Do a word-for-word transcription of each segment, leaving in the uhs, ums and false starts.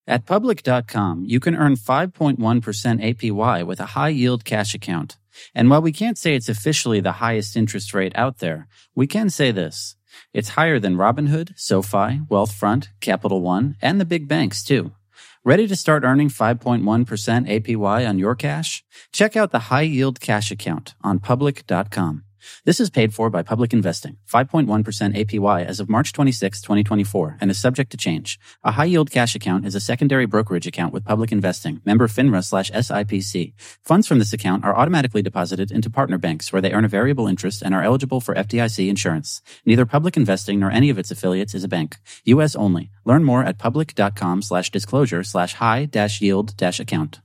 At Public dot com, you can earn five point one percent A P Y with a high-yield cash account. And while we can't say it's officially the highest interest rate out there, we can say this. It's higher than Robinhood, SoFi, Wealthfront, Capital One, and the big banks, too. Ready to start earning five point one percent A P Y on your cash? Check out the high-yield cash account on Public dot com. This is paid for by Public Investing, five point one percent A P Y as of March twenty-sixth, twenty twenty-four, and is subject to change. A high-yield cash account is a secondary brokerage account with Public Investing, member FINRA slash S I P C. Funds from this account are automatically deposited into partner banks where they earn a variable interest and are eligible for F D I C insurance. Neither Public Investing nor any of its affiliates is a bank. U S only. Learn more at Public dot com slash disclosure slash high dash yield dash account.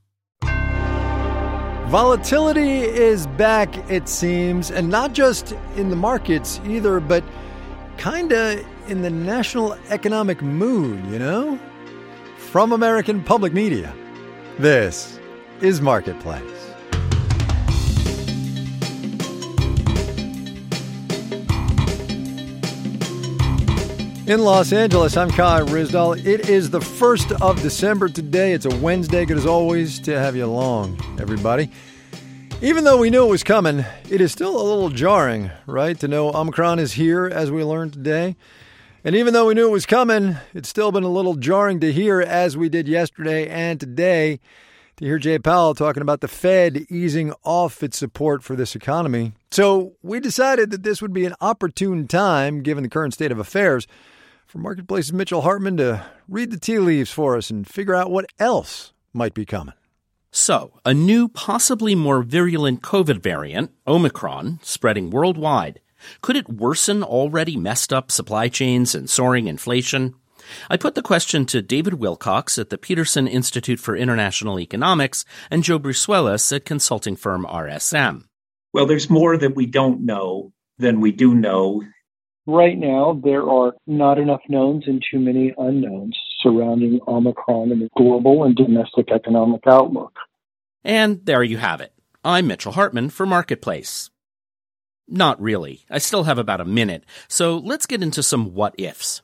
Volatility is back, it seems, and not just in the markets either, but kinda in the national economic mood, you know? From American Public Media, this is Marketplace. In Los Angeles, I'm Kai Ryssdal. It is the first of December today. It's a Wednesday. Good as always to have you along, everybody. Even though we knew it was coming, it is still a little jarring, right, to know Omicron is here, as we learned today. And even though we knew it was coming, it's still been a little jarring to hear, as we did yesterday and today, to hear Jay Powell talking about the Fed easing off its support for this economy. So we decided that this would be an opportune time, given the current state of affairs, for Marketplace's Mitchell Hartman to read the tea leaves for us and figure out what else might be coming. So, a new, possibly more virulent COVID variant, Omicron, spreading worldwide. Could it worsen already messed up supply chains and soaring inflation? I put the question to David Wilcox at the Peterson Institute for International Economics and Joe Brusuelas at consulting firm R S M. Well, there's more that we don't know than we do know. Right now, there are not enough knowns and too many unknowns surrounding Omicron and the global and domestic economic outlook. And there you have it. I'm Mitchell Hartman for Marketplace. Not really. I still have about a minute, so let's get into some what-ifs.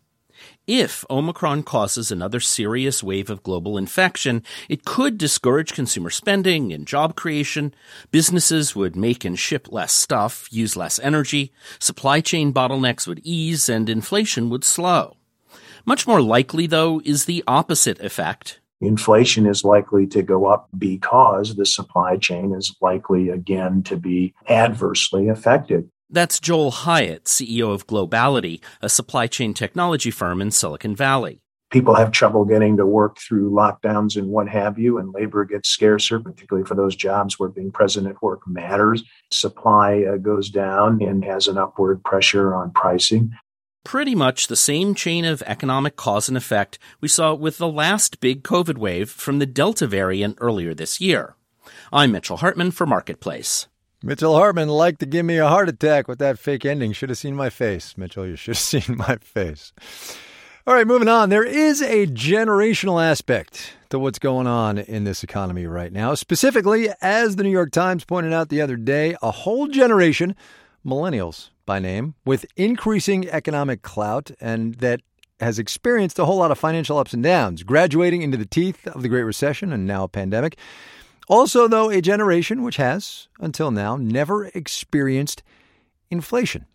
If Omicron causes another serious wave of global infection, it could discourage consumer spending and job creation. Businesses would make and ship less stuff, use less energy, supply chain bottlenecks would ease, and inflation would slow. Much more likely, though, is the opposite effect. Inflation is likely to go up because the supply chain is likely, again, to be adversely affected. That's Joel Hyatt, C E O of Globality, a supply chain technology firm in Silicon Valley. People have trouble getting to work through lockdowns and what have you, and labor gets scarcer, particularly for those jobs where being present at work matters. Supply uh, goes down and has an upward pressure on pricing. Pretty much the same chain of economic cause and effect we saw with the last big COVID wave from the Delta variant earlier this year. I'm Mitchell Hartman for Marketplace. Mitchell Hartman liked to give me a heart attack with that fake ending. Should have seen my face. Mitchell, you should have seen my face. All right, moving on. There is a generational aspect to what's going on in this economy right now. Specifically, as the New York Times pointed out the other day, a whole generation, millennials by name, with increasing economic clout and that has experienced a whole lot of financial ups and downs, graduating into the teeth of the Great Recession and now a pandemic. Also, though, a generation which has, until now, never experienced inflation.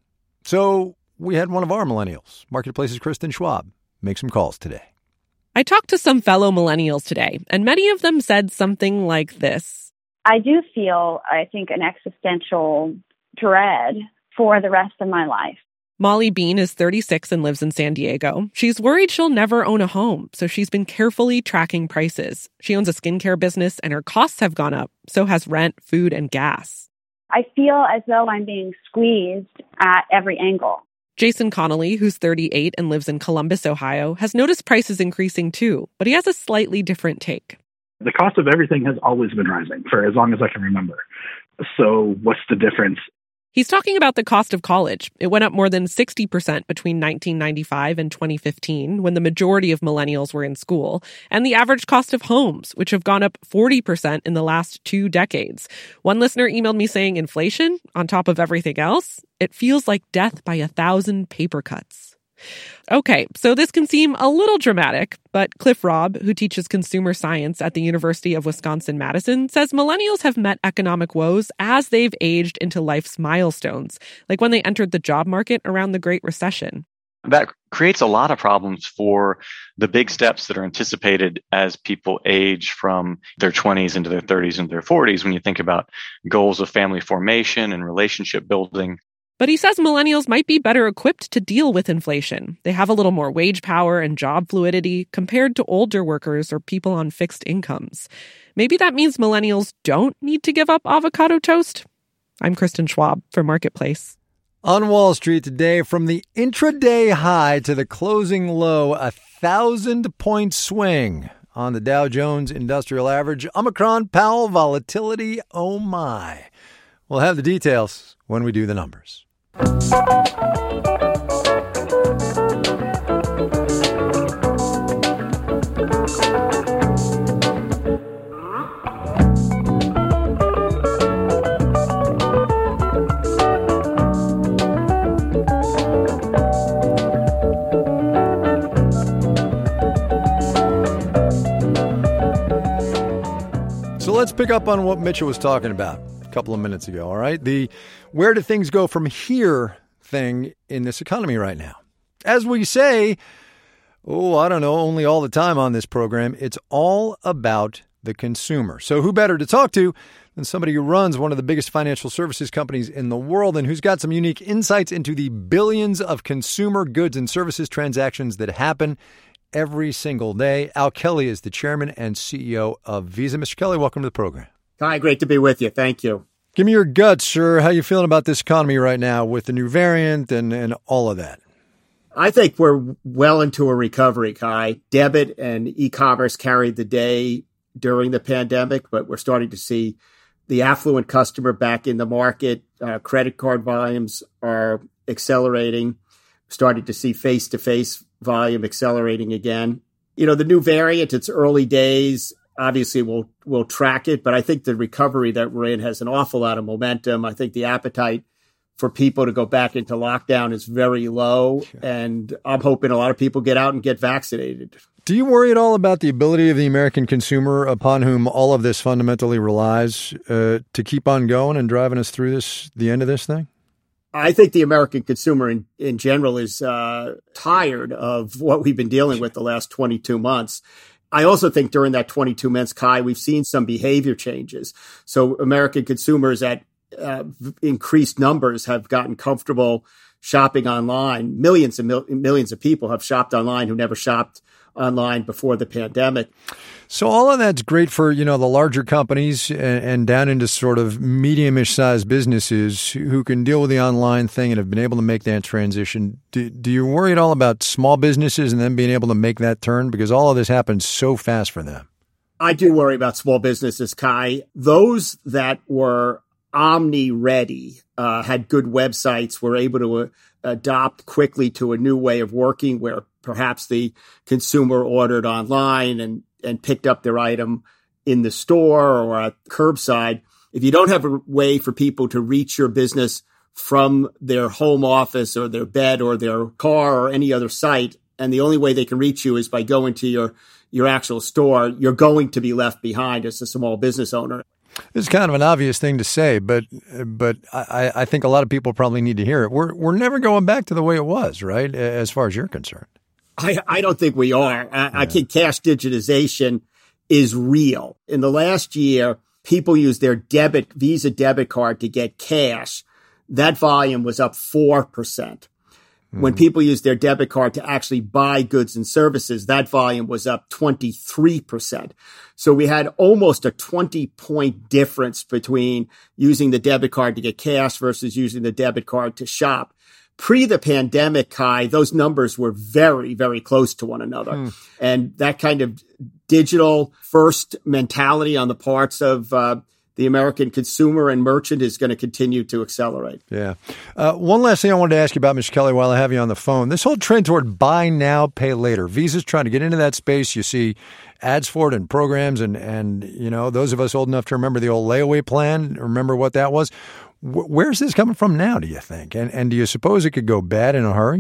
So we had one of our millennials, Marketplace's Kristen Schwab, make some calls today. I talked to some fellow millennials today, and many of them said something like this. I do feel, I think, an existential dread for the rest of my life. Molly Bean is thirty-six and lives in San Diego. She's worried she'll never own a home, so she's been carefully tracking prices. She owns a skincare business, and her costs have gone up. So has rent, food, and gas. I feel as though I'm being squeezed at every angle. Jason Connolly, who's thirty-eight and lives in Columbus, Ohio, has noticed prices increasing too, but he has a slightly different take. The cost of everything has always been rising for as long as I can remember. So what's the difference? He's talking about the cost of college. It went up more than sixty percent between nineteen ninety-five and twenty fifteen, when the majority of millennials were in school, and the average cost of homes, which have gone up forty percent in the last two decades. One listener emailed me saying inflation, on top of everything else, it feels like death by a thousand paper cuts. Okay, so this can seem a little dramatic, but Cliff Robb, who teaches consumer science at the University of Wisconsin-Madison, says millennials have met economic woes as they've aged into life's milestones, like when they entered the job market around the Great Recession. That creates a lot of problems for the big steps that are anticipated as people age from their twenties into their thirties and their forties when you think about goals of family formation and relationship building. But he says millennials might be better equipped to deal with inflation. They have a little more wage power and job fluidity compared to older workers or people on fixed incomes. Maybe that means millennials don't need to give up avocado toast? I'm Kristen Schwab for Marketplace. On Wall Street today, from the intraday high to the closing low, a thousand-point swing on the Dow Jones Industrial Average. Omicron, Powell, volatility, oh my. We'll have the details when we do the numbers. So let's pick up on what Mitchell was talking about a couple of minutes ago, all right? The where do things go from here thing in this economy right now. As we say, oh, I don't know, only all the time on this program, it's all about the consumer. So who better to talk to than somebody who runs one of the biggest financial services companies in the world and who's got some unique insights into the billions of consumer goods and services transactions that happen every single day. Al Kelly is the chairman and C E O of Visa. Mister Kelly, welcome to the program. Hi, great to be with you. Thank you. Give me your guts, sir. How you feeling about this economy right now with the new variant and, and all of that? I think we're well into a recovery, Kai. Debit and e-commerce carried the day during the pandemic, but we're starting to see the affluent customer back in the market. Uh, credit card volumes are accelerating. Starting to see face-to-face volume accelerating again. You know, the new variant, it's early days. Obviously, we'll we'll track it, but I think the recovery that we're in has an awful lot of momentum. I think the appetite for people to go back into lockdown is very low, and I'm hoping a lot of people get out and get vaccinated. Do you worry at all about the ability of the American consumer, upon whom all of this fundamentally relies, uh, to keep on going and driving us through this, the end of this thing? I think the American consumer in, in general is uh, tired of what we've been dealing with the last twenty-two months. I also think during that twenty-two months, Kai, we've seen some behavior changes. So American consumers at uh, increased numbers have gotten comfortable shopping online. Millions and mil- millions of people have shopped online who never shopped online before the pandemic. So all of that's great for, you know, the larger companies and, and down into sort of medium-ish sized businesses who can deal with the online thing and have been able to make that transition. Do, do you worry at all about small businesses and them being able to make that turn? Because all of this happens so fast for them. I do worry about small businesses, Kai. Those that were omni-ready, uh, had good websites, were able to uh, adopt quickly to a new way of working where perhaps the consumer ordered online and and picked up their item in the store or at curbside. If you don't have a way for people to reach your business from their home office or their bed or their car or any other site, and the only way they can reach you is by going to your, your actual store, you're going to be left behind as a small business owner. It's kind of an obvious thing to say, but but I, I think a lot of people probably need to hear it. We're we're never going back to the way it was, right, as far as you're concerned. I, I don't think we are. I, yeah. I think cash digitization is real. In the last year, people used their debit, Visa debit card to get cash. That volume was up four percent. Mm-hmm. When people used their debit card to actually buy goods and services, that volume was up twenty-three percent. So we had almost a twenty point difference between using the debit card to get cash versus using the debit card to shop. Pre the pandemic, Kai, those numbers were very, very close to one another. Hmm. And that kind of digital first mentality on the parts of uh, the American consumer and merchant is going to continue to accelerate. Yeah. Uh, one last thing I wanted to ask you about, Mister Kelly, while I have you on the phone. This whole trend toward buy now, pay later. Visa's trying to get into that space. You see ads for it and programs. And, and you know, those of us old enough to remember the old layaway plan, remember what that was. Where's this coming from now, do you think? And and do you suppose it could go bad in a hurry?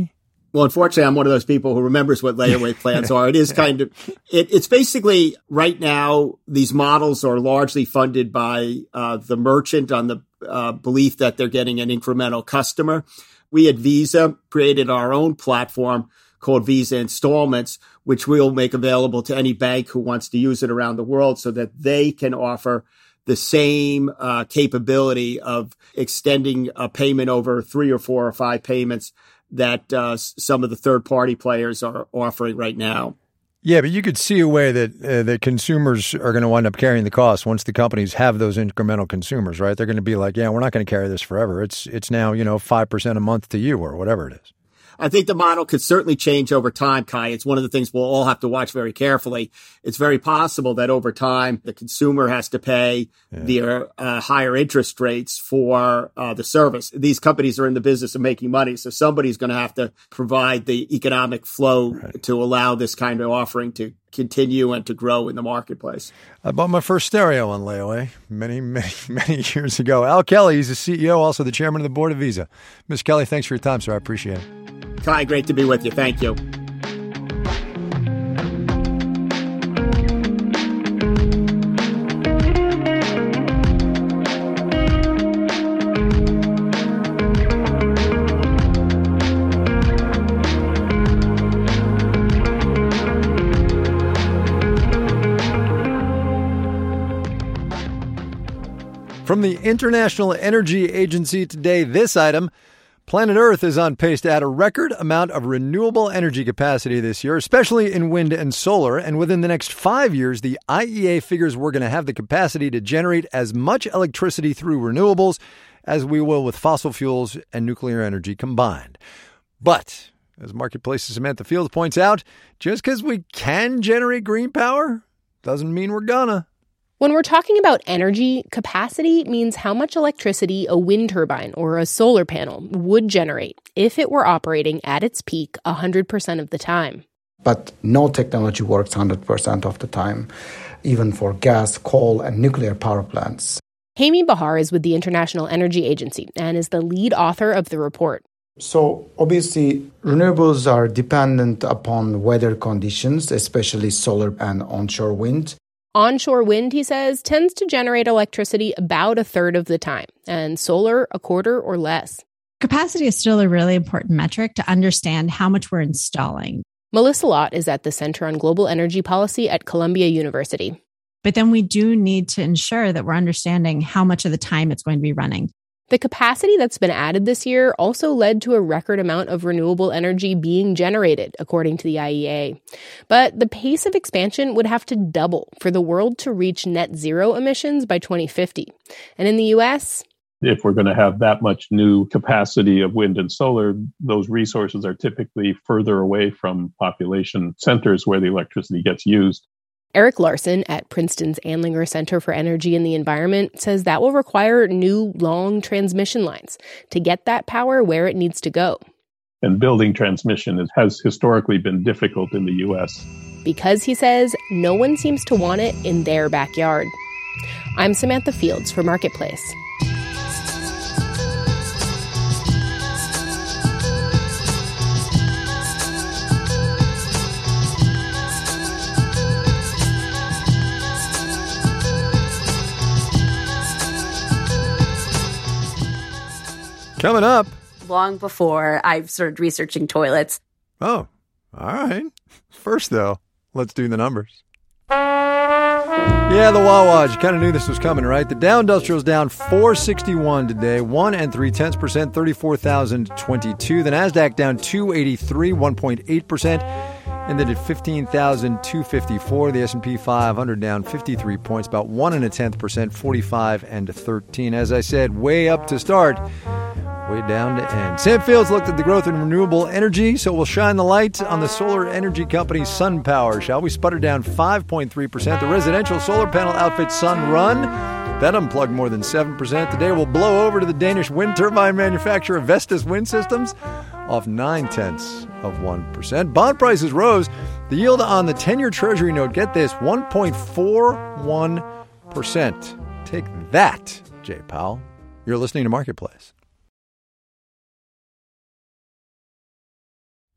Well, unfortunately, I'm one of those people who remembers what layaway plans are. It is kind of, it, it's basically right now, these models are largely funded by uh, the merchant on the uh, belief that they're getting an incremental customer. We at Visa created our own platform called Visa Installments, which we'll make available to any bank who wants to use it around the world so that they can offer the same uh, capability of extending a payment over three or four or five payments that uh, some of the third-party players are offering right now. Yeah, but you could see a way that uh, that consumers are going to wind up carrying the cost once the companies have those incremental consumers, right? They're going to be like, yeah, we're not going to carry this forever. It's it's now, you know, five percent a month to you or whatever it is. I think the model could certainly change over time, Kai. It's one of the things we'll all have to watch very carefully. It's very possible that over time, the consumer has to pay yeah. the uh, higher interest rates for uh, the service. These companies are in the business of making money, so somebody's going to have to provide the economic flow right. to allow this kind of offering to continue and to grow in the marketplace. I bought my first stereo on layaway many, many, many years ago. Al Kelly, he's the C E O, also the chairman of the board of Visa. Mister Kelly, thanks for your time, sir. I appreciate it. Kai, great to be with you. Thank you. From the International Energy Agency today, this item: planet Earth is on pace to add a record amount of renewable energy capacity this year, especially in wind and solar. And within the next five years, the I E A figures we're going to have the capacity to generate as much electricity through renewables as we will with fossil fuels and nuclear energy combined. But, as Marketplace's Samantha Fields points out, just because we can generate green power doesn't mean we're gonna. When we're talking about energy, capacity means how much electricity a wind turbine or a solar panel would generate if it were operating at its peak one hundred percent of the time. But no technology works one hundred percent of the time, even for gas, coal, and nuclear power plants. Hamy Bahar is with the International Energy Agency and is the lead author of the report. So obviously, renewables are dependent upon weather conditions, especially solar and onshore wind. Onshore wind, he says, tends to generate electricity about a third of the time, and solar a quarter or less. Capacity is still a really important metric to understand how much we're installing. Melissa Lott is at the Center on Global Energy Policy at Columbia University. But then we do need to ensure that we're understanding how much of the time it's going to be running. The capacity that's been added this year also led to a record amount of renewable energy being generated, according to the I E A. But the pace of expansion would have to double for the world to reach net zero emissions by twenty fifty. And in the U S, if we're going to have that much new capacity of wind and solar, those resources are typically further away from population centers where the electricity gets used. Eric Larson at Princeton's Andlinger Center for Energy and the Environment says that will require new long transmission lines to get that power where it needs to go. And building transmission is, has historically been difficult in the U S. Because, he says, no one seems to want it in their backyard. I'm Samantha Fields for Marketplace. Coming up. Long before I started researching toilets. Oh, all right. First, though, let's do the numbers. Yeah, the Wawa. You kind of knew this was coming, right? The Dow Industrial's down four sixty-one today, one and three tenths percent, thirty-four thousand twenty-two. The Nasdaq down two eighty-three, one point eight percent, ended at fifteen thousand two fifty-four. The S and P five hundred down fifty-three points, about one and a tenth percent, forty-five and thirteen. As I said, way up to start, way down to end. Sam Fields looked at the growth in renewable energy, so we'll shine the light on the solar energy company SunPower, shall we? Sputter down five point three percent. The residential solar panel outfit Sunrun, that unplugged more than seven percent. Today we'll blow over to the Danish wind turbine manufacturer Vestas Wind Systems, off nine tenths of one percent. Bond prices rose. The yield on the ten-year Treasury note, get this, one point four one percent. Take that, Jay Powell. You're listening to Marketplace.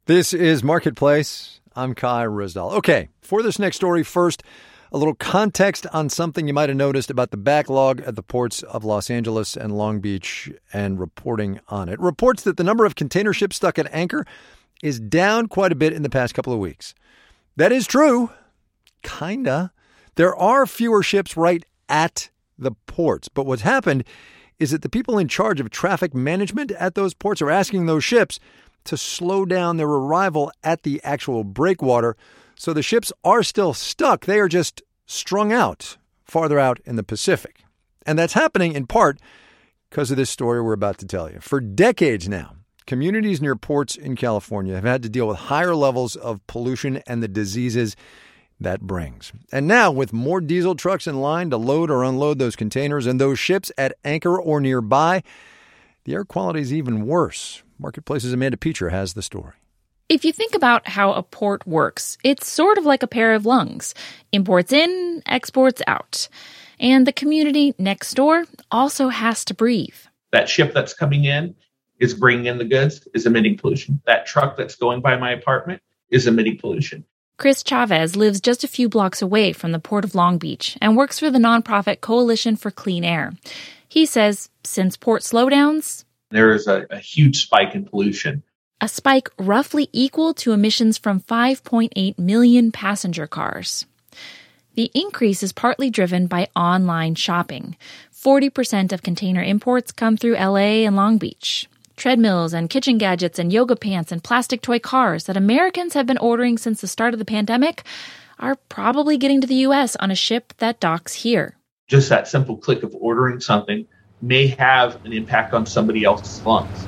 This is Marketplace. I'm Kai Ryssdal. Okay, for this next story, first, a little context on something you might have noticed about the backlog at the ports of Los Angeles and Long Beach and reporting on it. Reports that the number of container ships stuck at anchor is down quite a bit in the past couple of weeks. That is true. Kinda. There are fewer ships right at the ports. But what's happened is that the people in charge of traffic management at those ports are asking those ships to slow down their arrival at the actual breakwater. So the ships are still stuck. They are just strung out farther out in the Pacific. And that's happening in part because of this story we're about to tell you. For decades now, communities near ports in California have had to deal with higher levels of pollution and the diseases that brings. And now, with more diesel trucks in line to load or unload those containers and those ships at anchor or nearby, the air quality is even worse. Marketplace's Amanda Peacher has the story. If you think about how a port works, it's sort of like a pair of lungs. Imports in, exports out. And the community next door also has to breathe. That ship that's coming in is bringing in the goods, is emitting pollution. That truck that's going by my apartment is emitting pollution. Chris Chavez lives just a few blocks away from the Port of Long Beach and works for the nonprofit Coalition for Clean Air. He says since port slowdowns, there is a, a huge spike in pollution. A spike roughly equal to emissions from five point eight million passenger cars. The increase is partly driven by online shopping. forty percent of container imports come through L A and Long Beach. Treadmills and kitchen gadgets and yoga pants and plastic toy cars that Americans have been ordering since the start of the pandemic are probably getting to the U S on a ship that docks here. Just that simple click of ordering something may have an impact on somebody else's lungs.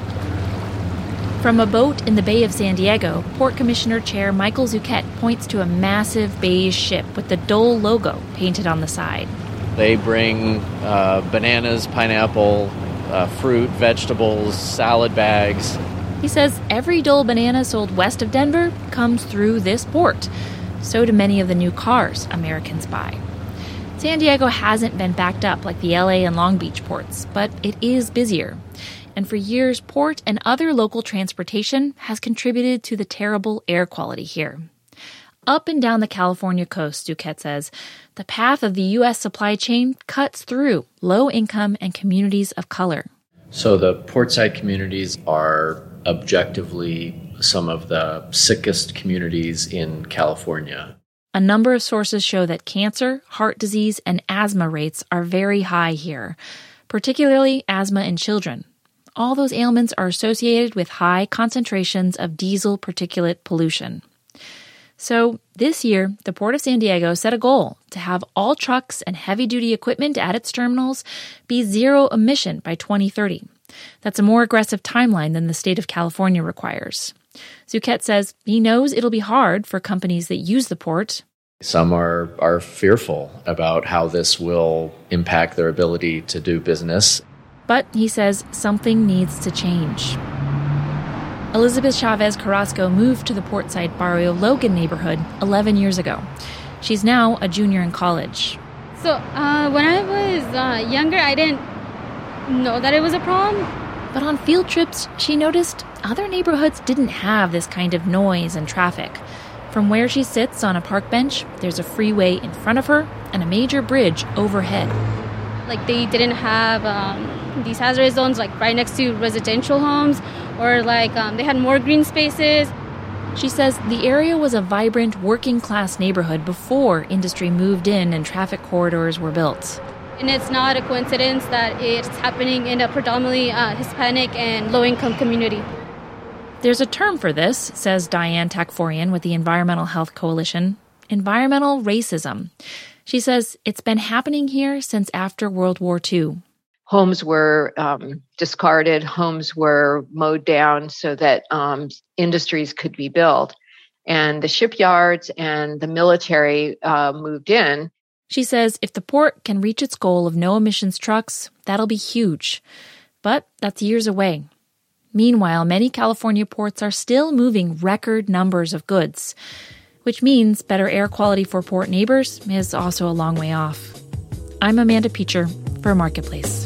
From a boat in the Bay of San Diego, Port Commissioner Chair Michael Zucchet points to a massive beige ship with the Dole logo painted on the side. They bring uh, bananas, pineapple, uh, fruit, vegetables, salad bags. He says every Dole banana sold west of Denver comes through this port. So do many of the new cars Americans buy. San Diego hasn't been backed up like the L A and Long Beach ports, but it is busier. And for years, port and other local transportation has contributed to the terrible air quality here. Up and down the California coast, Zucchet says, the path of the U S supply chain cuts through low-income and communities of color. So the portside communities are objectively some of the sickest communities in California. A number of sources show that cancer, heart disease, and asthma rates are very high here, particularly asthma in children. All those ailments are associated with high concentrations of diesel particulate pollution. So this year, the Port of San Diego set a goal to have all trucks and heavy-duty equipment at its terminals be zero emission by twenty thirty. That's a more aggressive timeline than the state of California requires. Zucchet says he knows it'll be hard for companies that use the port. Some are, are fearful about how this will impact their ability to do business. But he says something needs to change. Elizabeth Chavez Carrasco moved to the portside Barrio Logan neighborhood eleven years ago. She's now a junior in college. So uh, when I was uh, younger, I didn't know that it was a problem. But on field trips, she noticed other neighborhoods didn't have this kind of noise and traffic. From where she sits on a park bench, there's a freeway in front of her and a major bridge overhead. Like they didn't have um, these hazardous zones like right next to residential homes, or like um, they had more green spaces. She says the area was a vibrant working-class neighborhood before industry moved in and traffic corridors were built. And it's not a coincidence that it's happening in a predominantly uh, Hispanic and low-income community. There's a term for this, says Diane Takforian with the Environmental Health Coalition, environmental racism. She says it's been happening here since after World War Two. Homes were um, discarded, homes were mowed down so that um, industries could be built. And the shipyards and the military uh, moved in. She says if the port can reach its goal of no emissions trucks, that'll be huge. But that's years away. Meanwhile, many California ports are still moving record numbers of goods, which means better air quality for port neighbors is also a long way off. I'm Amanda Peacher for Marketplace.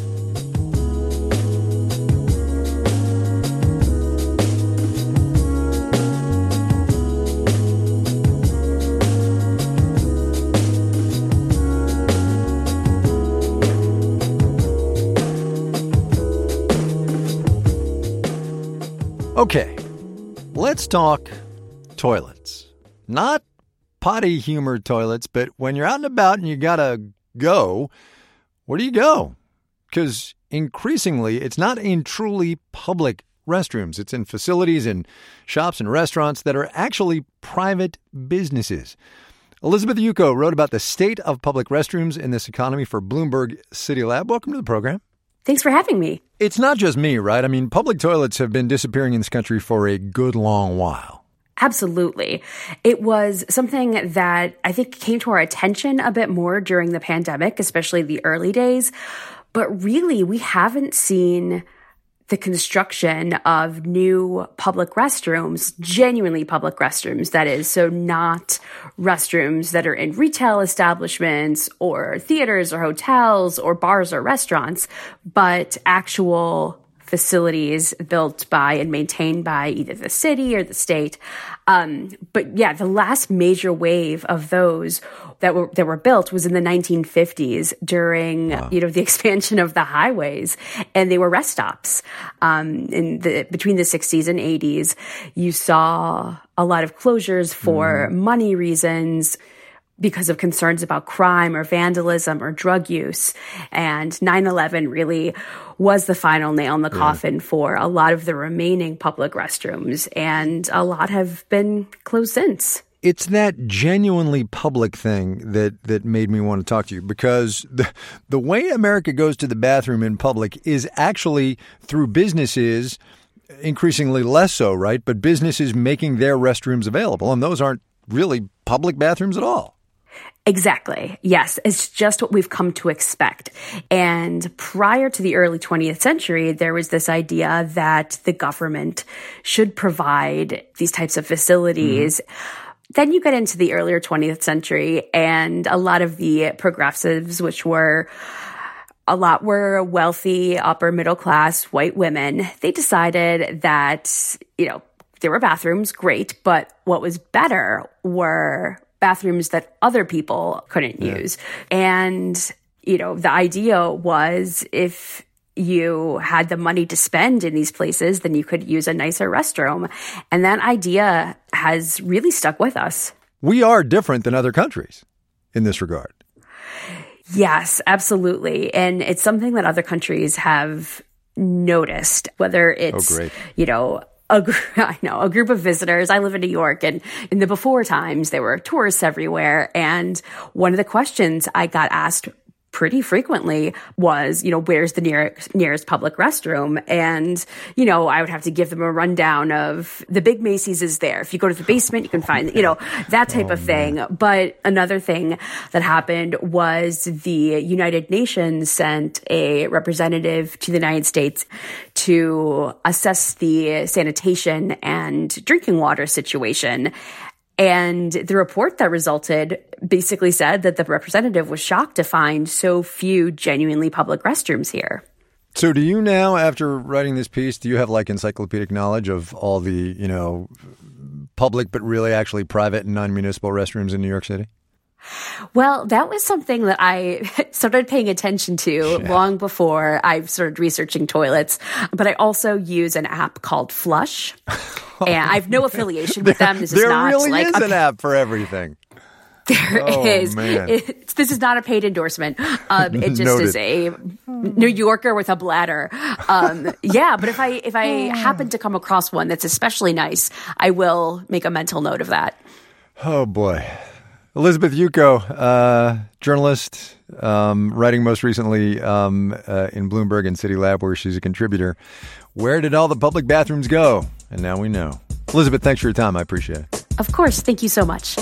Okay, let's talk toilets. Not potty humor toilets, but when you're out and about and you gotta go, where do you go? Because increasingly, it's not in truly public restrooms. It's in facilities and shops and restaurants that are actually private businesses. Elizabeth Yuko wrote about the state of public restrooms in this economy for Bloomberg City Lab. Welcome to the program. Thanks for having me. It's not just me, right? I mean, public toilets have been disappearing in this country for a good long while. Absolutely. It was something that I think came to our attention a bit more during the pandemic, especially the early days. But really, we haven't seen the construction of new public restrooms, genuinely public restrooms, that is, so not restrooms that are in retail establishments or theaters or hotels or bars or restaurants, but actual facilities built by and maintained by either the city or the state. Um, but yeah, the last major wave of those that were that were built was in the nineteen fifties during wow. you know the expansion of the highways, and they were rest stops. Um, in the between the sixties and eighties, you saw a lot of closures for mm. money reasons, because of concerns about crime or vandalism or drug use. And nine eleven really was the final nail in the yeah. coffin for a lot of the remaining public restrooms, and a lot have been closed since. It's that genuinely public thing that, that made me want to talk to you, because the, the way America goes to the bathroom in public is actually through businesses, increasingly less so, right? But businesses making their restrooms available, and those aren't really public bathrooms at all. Exactly. Yes. It's just what we've come to expect. And prior to the early twentieth century, there was this idea that the government should provide these types of facilities. Mm-hmm. Then you get into the earlier twentieth century, and a lot of the progressives, which were a lot were wealthy, upper middle class white women, they decided that, you know, there were bathrooms, great, but what was better were bathrooms that other people couldn't yeah. use. And, you know, the idea was if you had the money to spend in these places, then you could use a nicer restroom. And that idea has really stuck with us. We are different than other countries in this regard. Yes, absolutely. And it's something that other countries have noticed, whether it's, oh, great. you know, A, I know, a group of visitors. I live in New York, and in the before times, there were tourists everywhere. And one of the questions I got asked pretty frequently was, you know, where's the nearest, nearest public restroom? And, you know, I would have to give them a rundown of the big Macy's is there. If you go to the basement, you can find, you know, that type oh, of thing. Man. But another thing that happened was the United Nations sent a representative to the United States to assess the sanitation and drinking water situation. And the report that resulted basically said that the representative was shocked to find so few genuinely public restrooms here. So do you now, after writing this piece, do you have like encyclopedic knowledge of all the, you know, public but really actually private and non-municipal restrooms in New York City? Well, that was something that I started paying attention to yeah. long before I started researching toilets. But I also use an app called Flush. And I have no affiliation with them. This is there not really like is a, an app for everything. There oh, is. Man. It's, this is not a paid endorsement. Um, it just Noted. is a New Yorker with a bladder. Um, yeah, but if I if I happen to come across one that's especially nice, I will make a mental note of that. Oh boy. Elizabeth Yuko, uh, journalist, um, writing most recently um, uh, in Bloomberg and City Lab, where she's a contributor. Where did all the public bathrooms go? And now we know. Elizabeth, thanks for your time. I appreciate it. Of course. Thank you so much.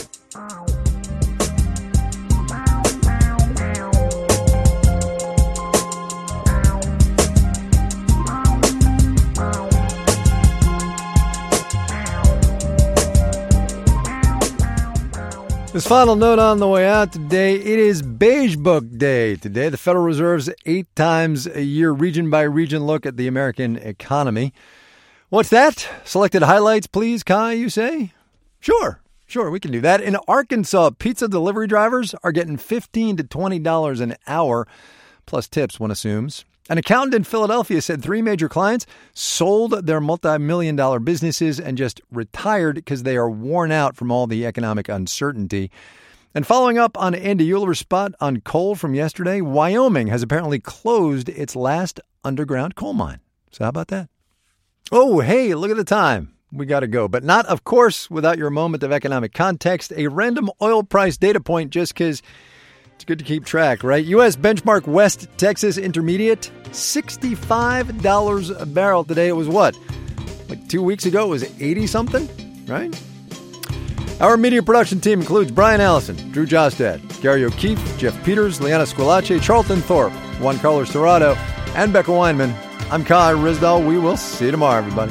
This final note on the way out today, it is Beige Book Day today. The Federal Reserve's eight times a year region by region look at the American economy. What's that? Selected highlights, please, Kai, you say? Sure, sure, we can do that. In Arkansas, pizza delivery drivers are getting fifteen to twenty dollars an hour, plus tips, one assumes. An accountant in Philadelphia said three major clients sold their multi-million dollar businesses and just retired because they are worn out from all the economic uncertainty. And following up on Andy Euler's spot on coal from yesterday, Wyoming has apparently closed its last underground coal mine. So how about that? Oh, hey, look at the time. We got to go. But not, of course, without your moment of economic context. A random oil price data point just because it's good to keep track, right? U S benchmark West Texas Intermediate, sixty-five dollars a barrel today. It was what? Like two weeks ago, it was eighty-something, right? Our media production team includes Brian Allison, Drew Jostad, Gary O'Keefe, Jeff Peters, Liana Squillace, Charlton Thorpe, Juan Carlos Dorado, and Becca Weinman. I'm Kai Rizdal. We will see you tomorrow, everybody.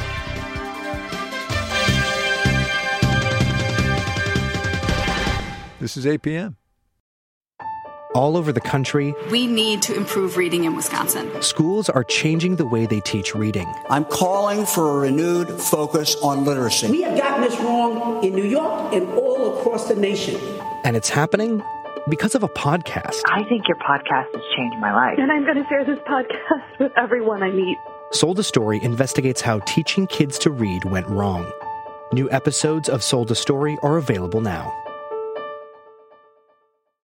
This is eight p.m. All over the country, we need to improve reading in Wisconsin. Schools are changing the way they teach reading. I'm calling for a renewed focus on literacy. We have gotten this wrong in New York and all across the nation. And it's happening because of a podcast. I think your podcast has changed my life. And I'm going to share this podcast with everyone I meet. Sold a Story investigates how teaching kids to read went wrong. New episodes of Sold a Story are available now.